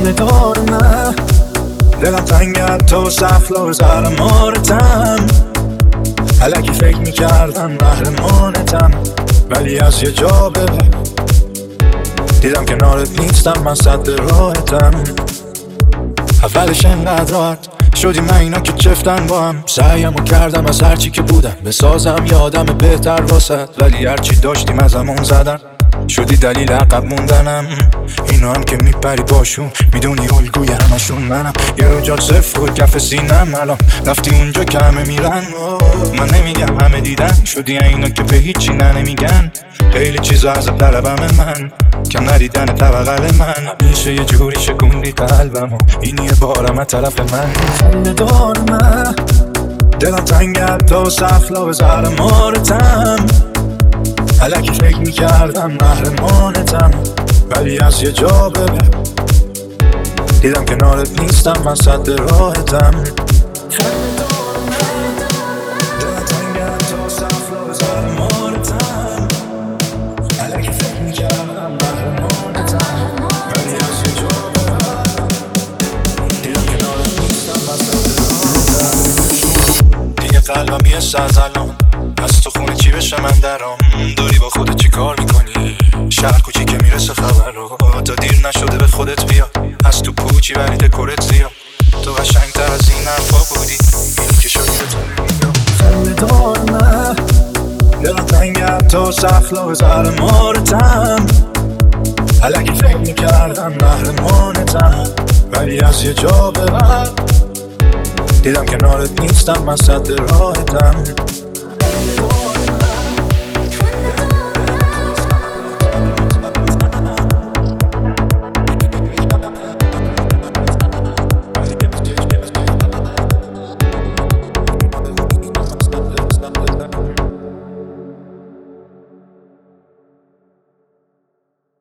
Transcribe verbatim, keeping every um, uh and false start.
خنده دار نه، دلم تنگت تو سفلا زر مارتم. الکی فکر میکردم قهرمانتم، ولی از یه جا به بعد دیدم کنارت نیستم، من صد راحتم. اولش انقدر راحت شدیم من اینا که چفتن با هم، سعیمو کردم از هرچی که بودم بسازم یه آدم بهتر واسد، ولی هرچی داشتیم از همون زدن شدی دلیل عقب موندنم. اینا هم که میپری باشون میدونی الگوی همشون منم، یه رجال صفر و کف سینم. الان رفتی اونجا که همه میرن، من نمیگم همه دیدن، شدی اینا که به هیچی نه نمیگن. خیلی چیزا از طلبم من، کم ندیدن طبقل من. همیشه یه جوری شکوندی قلبمو، این یه بارم از طرف من. خنده دار نه، دلم تنگت تو سفلا به زهر مارتم. الکی فکر میکردم قهرمانتم، ولی از یه جا به بعد دیدم کنارت نیستم، من صد راحتم. خنده دار نه، دلم تنگت تو سفلا به زهر مارتم. الکی فکر میکردم قهرمانتم، ولی از یه جا به بعد دیدم کنارت نیستم، من صد راحتم. دیگه قلبم یه سازلان، از تو خونه چی بشه من درام. داری با خودت چی کار میکنی؟ شهر کوچی که میرسه خبر رو، تا دیر نشده به خودت بیا. از تو پوچی ولی دکورت زیاد، تو قشنگتر از این حرفا بودی، این که شدی به تو نمیدم. خنده دار نه، دلم تنگت تو سفلا به زهر مارتم. الکی فکر میکردم قهرمانتم، ولی از یه جا به بعد دیدم کنارت نیستم، من صد راحتم.